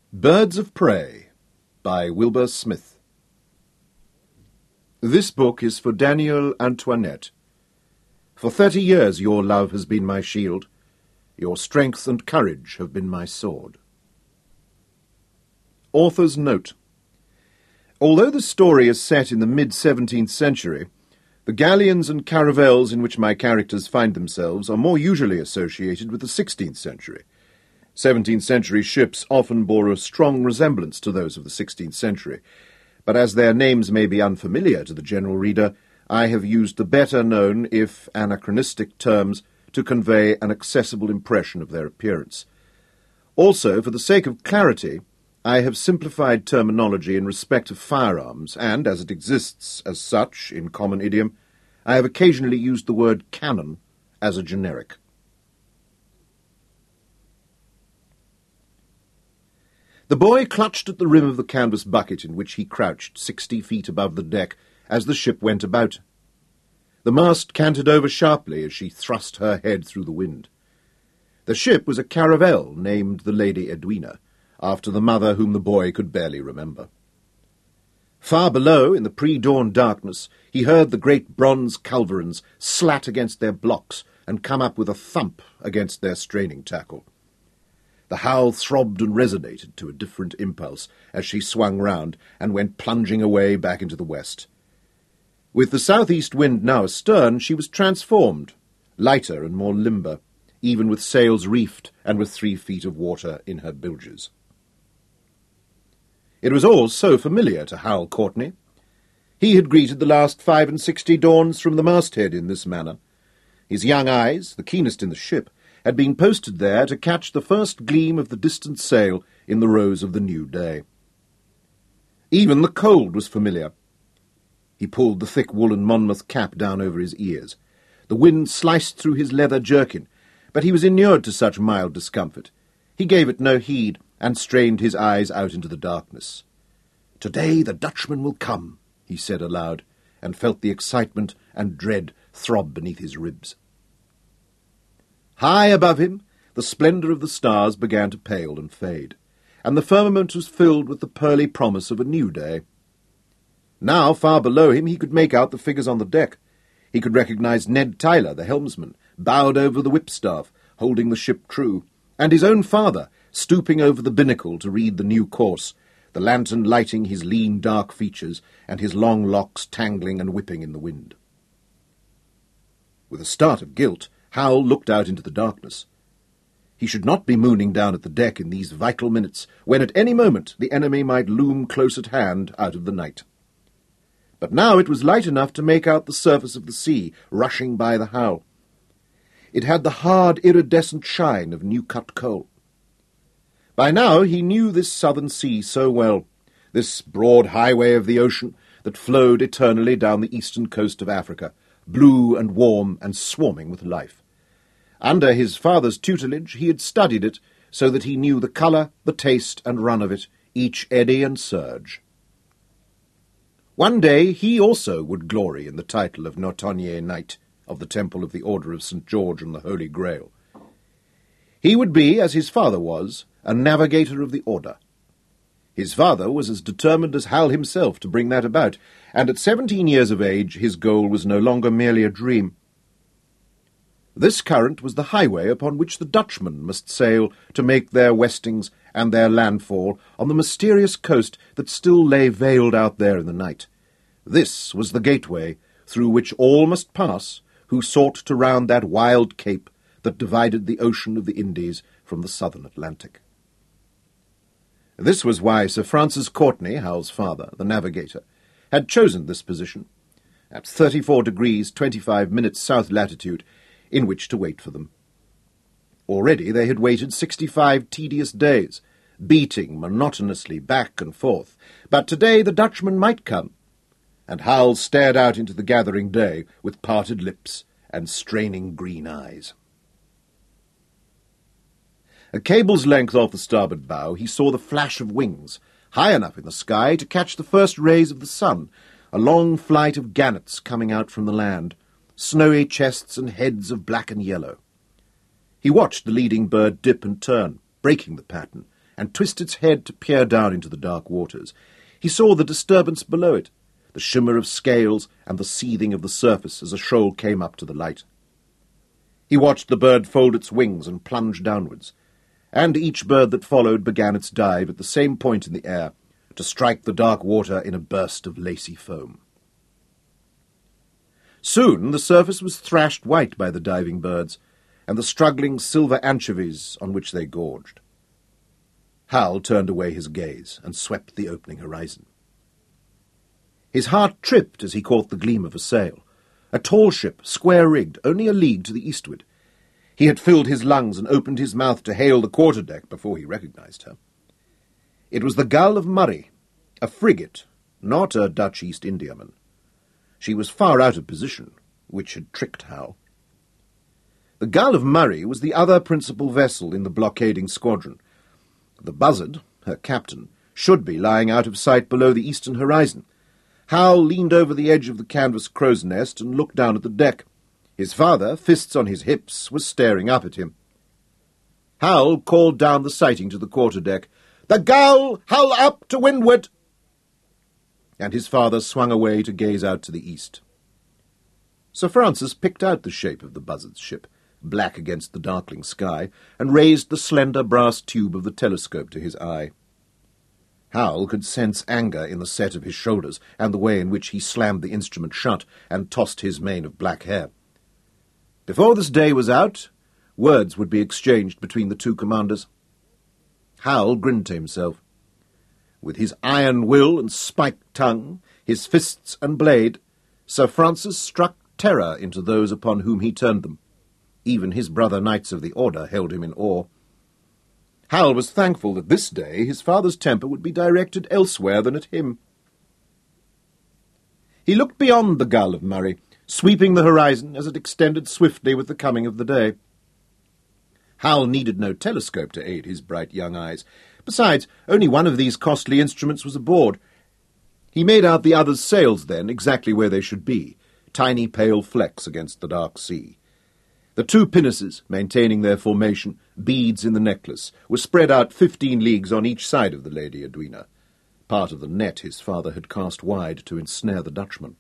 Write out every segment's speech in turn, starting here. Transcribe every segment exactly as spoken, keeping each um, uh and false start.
Birds of Prey by Wilbur Smith. This book is for Daniel Antoinette. For thirty years your love has been my shield. Your strength and courage have been my sword. Author's note. Although the story is set in the mid-seventeenth century, the galleons and caravels in which my characters find themselves are more usually associated with the sixteenth century. Seventeenth century ships often bore a strong resemblance to those of the sixteenth century, but as their names may be unfamiliar to the general reader, I have used the better-known, if anachronistic, terms to convey an accessible impression of their appearance. Also, for the sake of clarity, I have simplified terminology in respect of firearms, and, as it exists as such in common idiom, I have occasionally used the word cannon as a generic. The boy clutched at the rim of the canvas bucket in which he crouched sixty feet above the deck as the ship went about. The mast canted over sharply as she thrust her head through the wind. The ship was a caravel named the Lady Edwina, after the mother whom the boy could barely remember. Far below, in the pre-dawn darkness, he heard the great bronze culverins slat against their blocks and come up with a thump against their straining tackle. The howl throbbed and resonated to a different impulse as she swung round and went plunging away back into the west. With the southeast wind now astern, she was transformed, lighter and more limber, even with sails reefed and with three feet of water in her bilges. It was all so familiar to Hal Courtney. He had greeted the last five and sixty dawns from the masthead in this manner. His young eyes, the keenest in the ship, had been posted there to catch the first gleam of the distant sail in the rose of the new day. Even the cold was familiar. He pulled the thick woolen Monmouth cap down over his ears. The wind sliced through his leather jerkin, but he was inured to such mild discomfort. He gave it no heed, and strained his eyes out into the darkness. "Today the Dutchman will come," he said aloud, and felt the excitement and dread throb beneath his ribs. High above him, the splendour of the stars began to pale and fade, and the firmament was filled with the pearly promise of a new day. Now, far below him, he could make out the figures on the deck. He could recognise Ned Tyler, the helmsman, bowed over the whipstaff, holding the ship true, and his own father, stooping over the binnacle to read the new course, the lantern lighting his lean, dark features, and his long locks tangling and whipping in the wind. With a start of guilt, Hal looked out into the darkness. He should not be mooning down at the deck in these vital minutes, when at any moment the enemy might loom close at hand out of the night. But now it was light enough to make out the surface of the sea rushing by the howl. It had the hard, iridescent shine of new-cut coal. By now he knew this southern sea so well, this broad highway of the ocean that flowed eternally down the eastern coast of Africa, blue and warm and swarming with life. Under his father's tutelage he had studied it so that he knew the colour, the taste and run of it, each eddy and surge. One day he also would glory in the title of Nortonier Knight of the Temple of the Order of Saint George and the Holy Grail. He would be, as his father was, a navigator of the order. His father was as determined as Hal himself to bring that about, and at seventeen years of age his goal was no longer merely a dream. This current was the highway upon which the Dutchmen must sail to make their westings and their landfall on the mysterious coast that still lay veiled out there in the night. This was the gateway through which all must pass who sought to round that wild cape that divided the ocean of the Indies from the southern Atlantic. This was why Sir Francis Courtney, Hal's father, the navigator, had chosen this position, at thirty-four degrees twenty-five minutes south latitude, in which to wait for them. Already they had waited sixty-five tedious days, beating monotonously back and forth, but today the Dutchman might come, and Hal stared out into the gathering day with parted lips and straining green eyes. A cable's length off the starboard bow he saw the flash of wings, high enough in the sky to catch the first rays of the sun, a long flight of gannets coming out from the land, snowy chests and heads of black and yellow. He watched the leading bird dip and turn, breaking the pattern, and twist its head to peer down into the dark waters, he saw the disturbance below it, the shimmer of scales and the seething of the surface as a shoal came up to the light. He watched the bird fold its wings and plunge downwards, and each bird that followed began its dive at the same point in the air, to strike the dark water in a burst of lacy foam. Soon the surface was thrashed white by the diving birds, and the struggling silver anchovies on which they gorged. Hal turned away his gaze and swept the opening horizon. His heart tripped as he caught the gleam of a sail, a tall ship, square-rigged, only a league to the eastward. He had filled his lungs and opened his mouth to hail the quarter-deck before he recognized her. It was the Gull of Murray, a frigate, not a Dutch East Indiaman. She was far out of position, which had tricked Hal. The Gull of Murray was the other principal vessel in the blockading squadron. The Buzzard, her captain, should be lying out of sight below the eastern horizon. Hal leaned over the edge of the canvas crow's nest and looked down at the deck. His father, fists on his hips, was staring up at him. Hal called down the sighting to the quarter-deck, "The Gull! Hull up to windward!" And his father swung away to gaze out to the east. Sir Francis picked out the shape of the Buzzard's ship, black against the darkling sky, and raised the slender brass tube of the telescope to his eye. Hal could sense anger in the set of his shoulders and the way in which he slammed the instrument shut and tossed his mane of black hair. Before this day was out, words would be exchanged between the two commanders. Hal grinned to himself. With his iron will and spiked tongue, his fists and blade, Sir Francis struck terror into those upon whom he turned them. Even his brother knights of the Order held him in awe. Hal was thankful that this day his father's temper would be directed elsewhere than at him. He looked beyond the Gull of Murray, sweeping the horizon as it extended swiftly with the coming of the day. Hal needed no telescope to aid his bright young eyes. Besides, only one of these costly instruments was aboard. He made out the other's sails then, exactly where they should be, tiny pale flecks against the dark sea. The two pinnaces, maintaining their formation, beads in the necklace, were spread out fifteen leagues on each side of the Lady Edwina, part of the net his father had cast wide to ensnare the Dutchman.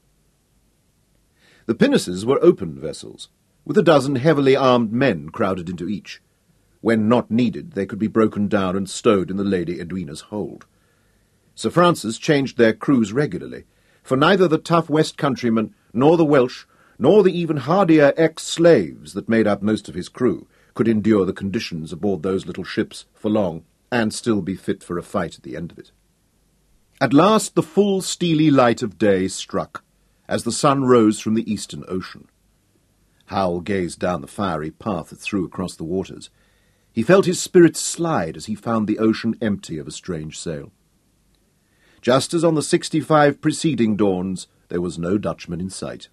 The pinnaces were open vessels, with a dozen heavily armed men crowded into each. When not needed, they could be broken down and stowed in the Lady Edwina's hold. Sir Francis changed their crews regularly, for neither the tough West Countrymen nor the Welsh nor the even hardier ex-slaves that made up most of his crew could endure the conditions aboard those little ships for long, and still be fit for a fight at the end of it. At last the full steely light of day struck, as the sun rose from the eastern ocean. Hal gazed down the fiery path that threw across the waters. He felt his spirits slide as he found the ocean empty of a strange sail. Just as on the sixty-five preceding dawns, there was no Dutchman in sight.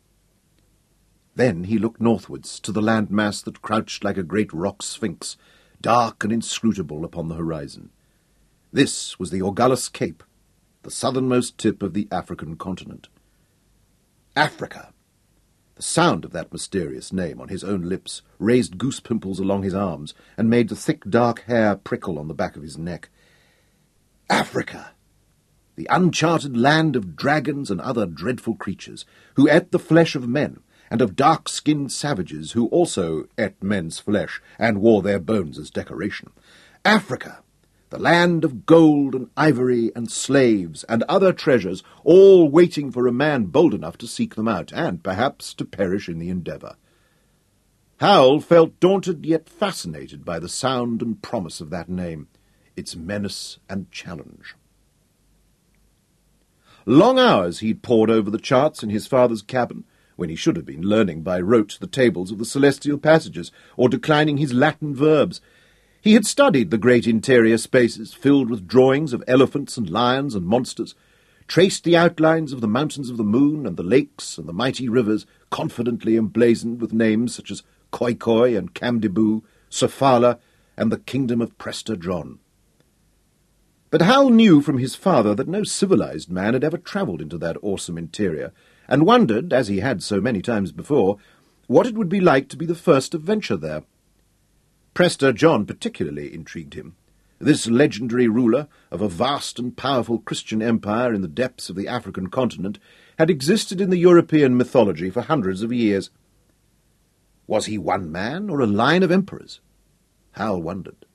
Then he looked northwards to the landmass that crouched like a great rock sphinx, dark and inscrutable upon the horizon. This was the Orgulus Cape, the southernmost tip of the African continent. Africa! The sound of that mysterious name on his own lips raised goose pimples along his arms and made the thick dark hair prickle on the back of his neck. Africa! The uncharted land of dragons and other dreadful creatures, who ate the flesh of men, and of dark-skinned savages who also ate men's flesh and wore their bones as decoration. Africa, the land of gold and ivory and slaves and other treasures, all waiting for a man bold enough to seek them out, and perhaps to perish in the endeavour. Hal felt daunted yet fascinated by the sound and promise of that name, its menace and challenge. Long hours he'd pored over the charts in his father's cabin, when he should have been learning by rote the tables of the celestial passages, or declining his Latin verbs. He had studied the great interior spaces, filled with drawings of elephants and lions and monsters, traced the outlines of the mountains of the moon and the lakes and the mighty rivers, confidently emblazoned with names such as Khoikhoi and Kamdiboo, Sofala, and the kingdom of Prester John. But Hal knew from his father that no civilized man had ever travelled into that awesome interior, and wondered, as he had so many times before, what it would be like to be the first to venture there. Prester John particularly intrigued him. This legendary ruler of a vast and powerful Christian empire in the depths of the African continent had existed in the European mythology for hundreds of years. Was he one man or a line of emperors? Hal wondered.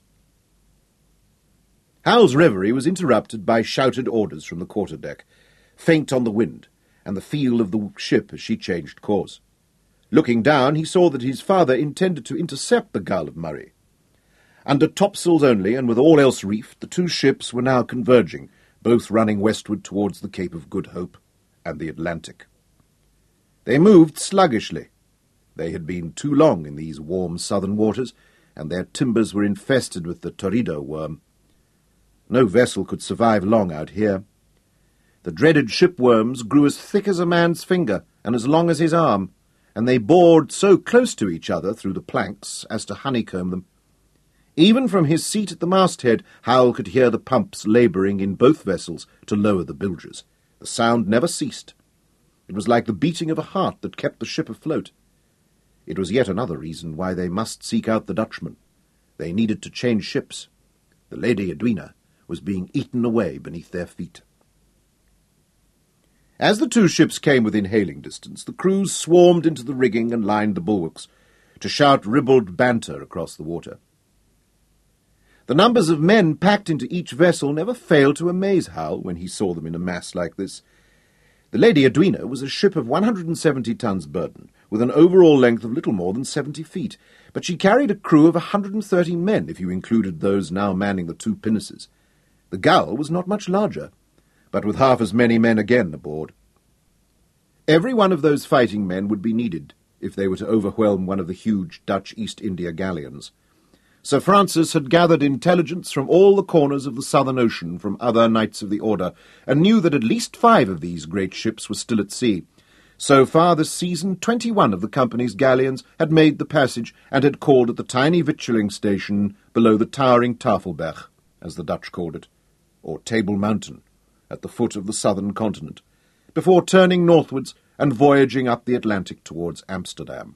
Hal's reverie was interrupted by shouted orders from the quarter-deck, faint on the wind, and the feel of the ship as she changed course. Looking down, he saw that his father intended to intercept the Gull of Murray. Under topsails only, and with all else reefed, the two ships were now converging, both running westward towards the Cape of Good Hope and the Atlantic. They moved sluggishly. They had been too long in these warm southern waters, and their timbers were infested with the teredo worm. No vessel could survive long out here. The dreaded shipworms grew as thick as a man's finger and as long as his arm, and they bored so close to each other through the planks as to honeycomb them. Even from his seat at the masthead, Hal could hear the pumps labouring in both vessels to lower the bilges. The sound never ceased. It was like the beating of a heart that kept the ship afloat. It was yet another reason why they must seek out the Dutchman. They needed to change ships. The Lady Edwina was being eaten away beneath their feet. As the two ships came within hailing distance, the crews swarmed into the rigging and lined the bulwarks to shout ribald banter across the water. The numbers of men packed into each vessel never failed to amaze Hal when he saw them in a mass like this. The Lady Edwina was a ship of one hundred seventy tons burden, with an overall length of little more than seventy feet, but she carried a crew of one hundred thirty men if you included those now manning the two pinnaces. The Gull was not much larger, but with half as many men again aboard. Every one of those fighting men would be needed if they were to overwhelm one of the huge Dutch East India galleons. Sir Francis had gathered intelligence from all the corners of the Southern Ocean from other Knights of the Order, and knew that at least five of these great ships were still at sea. So far this season, twenty-one of the company's galleons had made the passage and had called at the tiny victualling station below the towering Tafelberg, as the Dutch called it, or Table Mountain, at the foot of the southern continent, before turning northwards and voyaging up the Atlantic towards Amsterdam.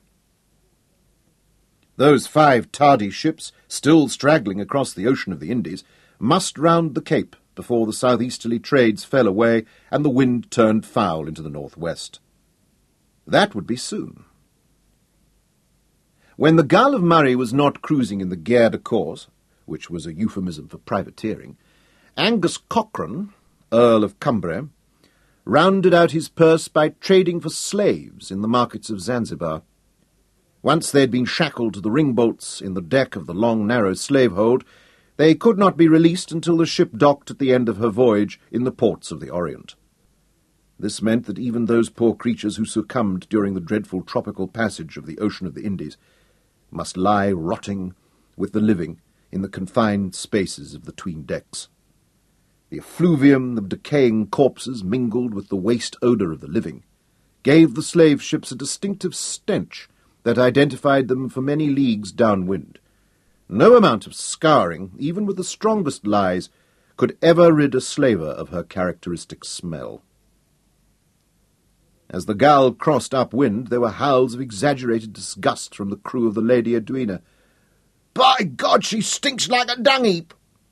Those five tardy ships, still straggling across the ocean of the Indies, must round the Cape before the southeasterly trades fell away and the wind turned foul into the northwest. That would be soon. When the Gull of Murray was not cruising in the Guerre de Corse, which was a euphemism for privateering, Angus Cochrane, Earl of Cumbrae, rounded out his purse by trading for slaves in the markets of Zanzibar. Once they had been shackled to the ring-bolts in the deck of the long, narrow slave-hold, they could not be released until the ship docked at the end of her voyage in the ports of the Orient. This meant that even those poor creatures who succumbed during the dreadful tropical passage of the Ocean of the Indies must lie rotting with the living in the confined spaces of the 'tween decks. The effluvium of decaying corpses mingled with the waste odour of the living gave the slave ships a distinctive stench that identified them for many leagues downwind. No amount of scouring, even with the strongest lies, could ever rid a slaver of her characteristic smell. As the Gull crossed upwind, there were howls of exaggerated disgust from the crew of the Lady Edwina. "By God, she stinks like a dung-heap!"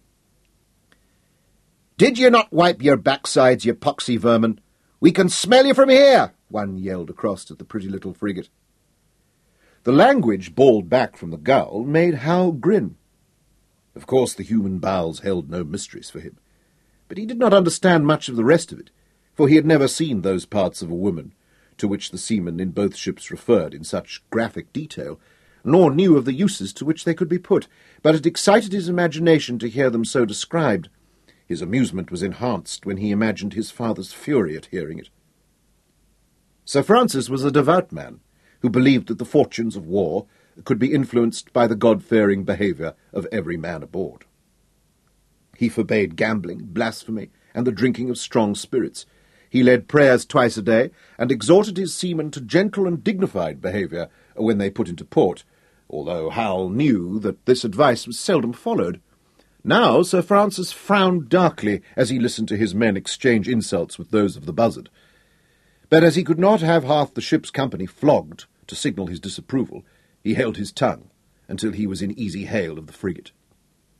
"Did you not wipe your backsides, you poxy vermin? We can smell you from here!" one yelled across at the pretty little frigate. The language bawled back from the Gull made Hal grin. Of course the human bowels held no mysteries for him, but he did not understand much of the rest of it, for he had never seen those parts of a woman to which the seamen in both ships referred in such graphic detail, nor knew of the uses to which they could be put, but it excited his imagination to hear them so described. His amusement was enhanced when he imagined his father's fury at hearing it. Sir Francis was a devout man, who believed that the fortunes of war could be influenced by the God-fearing behaviour of every man aboard. He forbade gambling, blasphemy, and the drinking of strong spirits. He led prayers twice a day, and exhorted his seamen to gentle and dignified behaviour when they put into port, although Hal knew that this advice was seldom followed. Now Sir Francis frowned darkly as he listened to his men exchange insults with those of the Buzzard. But as he could not have half the ship's company flogged to signal his disapproval, he held his tongue until he was in easy hail of the frigate.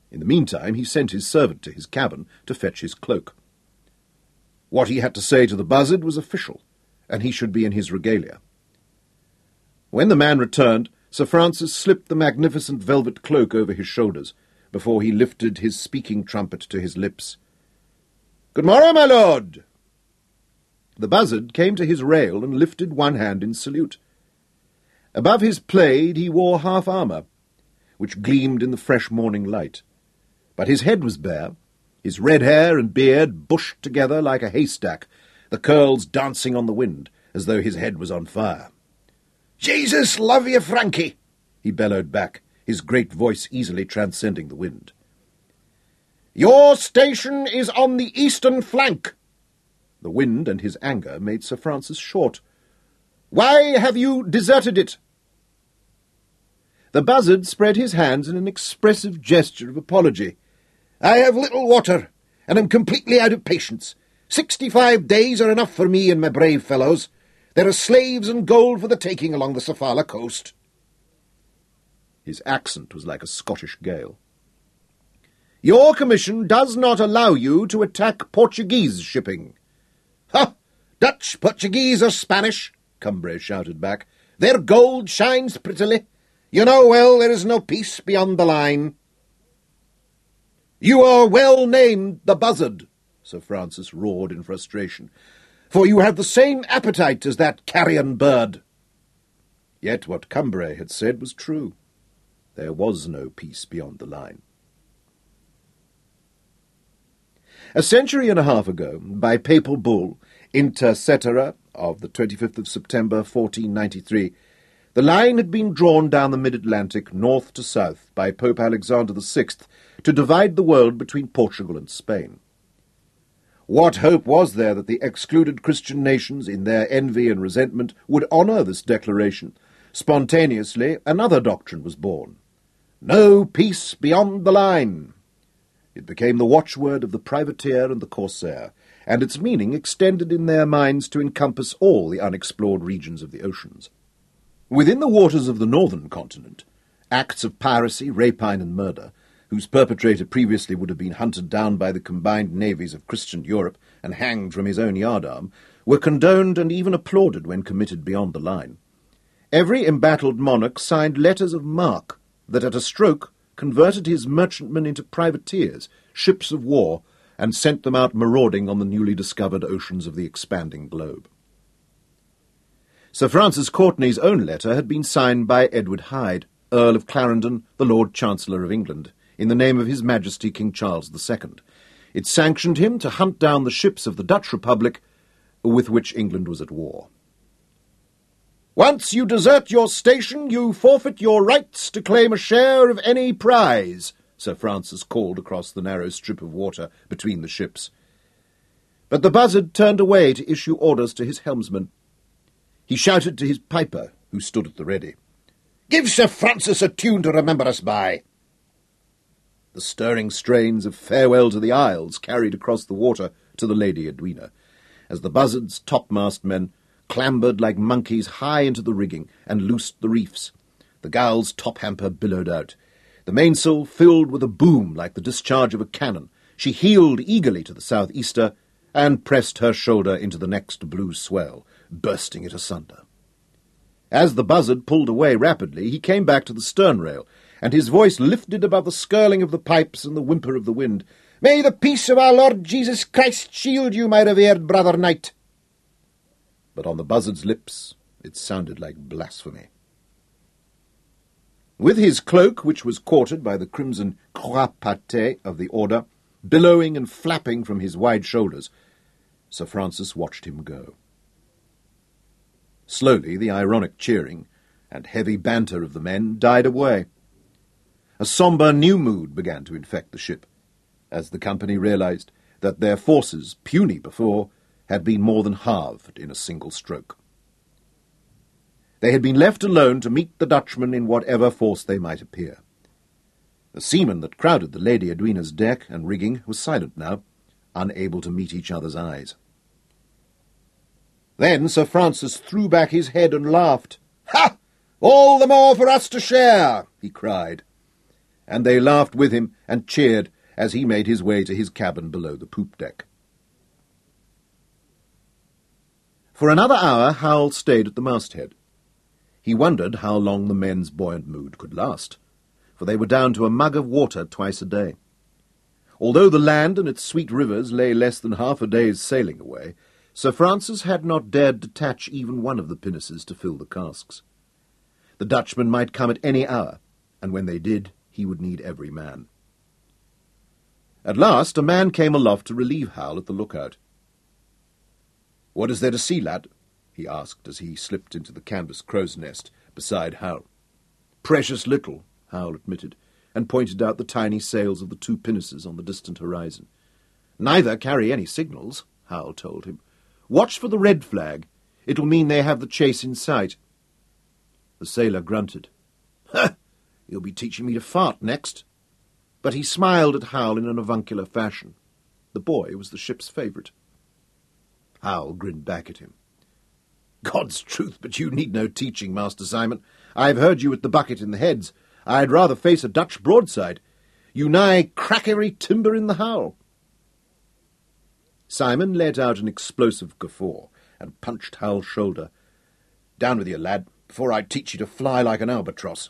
In the meantime he sent his servant to his cabin to fetch his cloak. What he had to say to the buzzard was official, and he should be in his regalia. When the man returned, Sir Francis slipped the magnificent velvet cloak over his shoulders, before he lifted his speaking trumpet to his lips. "Good morrow, my lord!" The buzzard came to his rail and lifted one hand in salute. Above his plaid he wore half-armour, which gleamed in the fresh morning light. But his head was bare, his red hair and beard bushed together like a haystack, the curls dancing on the wind, as though his head was on fire. "Jesus love you, Frankie!" he bellowed back, his great voice easily transcending the wind. "Your station is on the eastern flank." The wind and his anger made Sir Francis short. "Why have you deserted it?" The buzzard spread his hands in an expressive gesture of apology. "I have little water, and am completely out of patience. Sixty-five days are enough for me and my brave fellows. There are slaves and gold for the taking along the Sofala coast." His accent was like a Scottish gale. "Your commission does not allow you to attack Portuguese shipping." "Ha! Dutch, Portuguese, or Spanish," Cumbrae shouted back. "Their gold shines prettily. You know well there is no peace beyond the line." "You are well named the buzzard," Sir Francis roared in frustration, "for you have the same appetite as that carrion bird." Yet what Cumbrae had said was true. There was no peace beyond the line. A century and a half ago, by papal bull, Inter Cetera, of the twenty-fifth of September, fourteen ninety-three, the line had been drawn down the mid-Atlantic north to south by Pope Alexander the Sixth to divide the world between Portugal and Spain. What hope was there that the excluded Christian nations, in their envy and resentment, would honour this declaration? Spontaneously, another doctrine was born. No peace beyond the line. It became the watchword of the privateer and the corsair, and its meaning extended in their minds to encompass all the unexplored regions of the oceans. Within the waters of the northern continent, acts of piracy, rapine, and murder, whose perpetrator previously would have been hunted down by the combined navies of Christian Europe and hanged from his own yardarm, were condoned and even applauded when committed beyond the line. Every embattled monarch signed letters of marque that at a stroke converted his merchantmen into privateers, ships of war, and sent them out marauding on the newly discovered oceans of the expanding globe. Sir Francis Courtenay's own letter had been signed by Edward Hyde, Earl of Clarendon, the Lord Chancellor of England, in the name of His Majesty King Charles the Second. It sanctioned him to hunt down the ships of the Dutch Republic with which England was at war. "Once you desert your station, you forfeit your rights to claim a share of any prize," Sir Francis called across the narrow strip of water between the ships. But the buzzard turned away to issue orders to his helmsman. He shouted to his piper, who stood at the ready, "Give Sir Francis a tune to remember us by." The stirring strains of Farewell to the Isles carried across the water to the Lady Edwina, as the buzzard's topmast men clambered like monkeys high into the rigging and loosed the reefs. The gall's top hamper billowed out. The mainsail filled with a boom like the discharge of a cannon. She heeled eagerly to the southeaster and pressed her shoulder into the next blue swell, bursting it asunder. As the buzzard pulled away rapidly, he came back to the stern rail, and his voice lifted above the skirling of the pipes and the whimper of the wind. "May the peace of our Lord Jesus Christ shield you, my revered brother knight!" But on the buzzard's lips it sounded like blasphemy. With his cloak, which was quartered by the crimson croix pâté of the order, billowing and flapping from his wide shoulders, Sir Francis watched him go. Slowly the ironic cheering and heavy banter of the men died away. A sombre new mood began to infect the ship, as the company realized that their forces, puny before, had been more than halved in a single stroke. They had been left alone to meet the Dutchmen in whatever force they might appear. The seamen that crowded the Lady Edwina's deck and rigging were silent now, unable to meet each other's eyes. Then Sir Francis threw back his head and laughed. "Ha! All the more for us to share!" he cried. and they laughed with him and cheered as he made his way to his cabin below the poop deck. For another hour Howell stayed at the masthead. He wondered how long the men's buoyant mood could last, for they were down to a mug of water twice a day. Although the land and its sweet rivers lay less than half a day's sailing away, Sir Francis had not dared detach even one of the pinnaces to fill the casks. The Dutchmen might come at any hour, and when they did, he would need every man. At last a man came aloft to relieve Howell at the lookout. "What is there to see, lad?" he asked as he slipped into the canvas crow's nest beside Howell. "Precious little," Howell admitted, and pointed out the tiny sails of the two pinnaces on the distant horizon. "Neither carry any signals," Howell told him. "Watch for the red flag. It'll mean they have the chase in sight." The sailor grunted. "Huh! You'll be teaching me to fart next." But he smiled at Howell in an avuncular fashion. The boy was the ship's favourite. Howell grinned back at him. "God's truth, but you need no teaching, Master Simon. I've heard you with the bucket in the heads. I'd rather face a Dutch broadside. You nigh crack every timber in the Howl." Simon let out an explosive guffaw and punched Howell's shoulder. "Down with you, lad, before I teach you to fly like an albatross."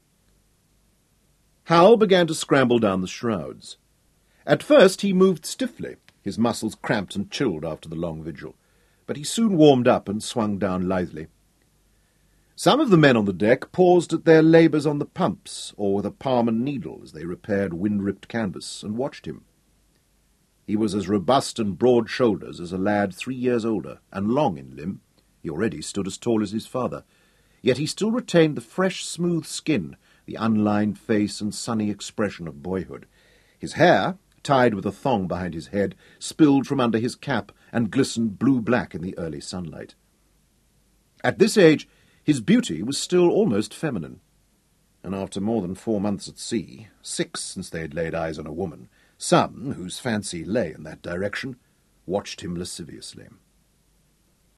Howell began to scramble down the shrouds. At first he moved stiffly, his muscles cramped and chilled after the long vigil, but he soon warmed up and swung down lithely. Some of the men on the deck paused at their labours on the pumps or with a palm and needle as they repaired wind-ripped canvas and watched him. He was as robust and broad-shouldered as a lad three years older, and long in limb. He already stood as tall as his father, yet he still retained the fresh, smooth skin, the unlined face and sunny expression of boyhood. His hair, tied with a thong behind his head, spilled from under his cap and glistened blue-black in the early sunlight. At this age, his beauty was still almost feminine, and after more than four months at sea, six since they had laid eyes on a woman, some, whose fancy lay in that direction, watched him lasciviously.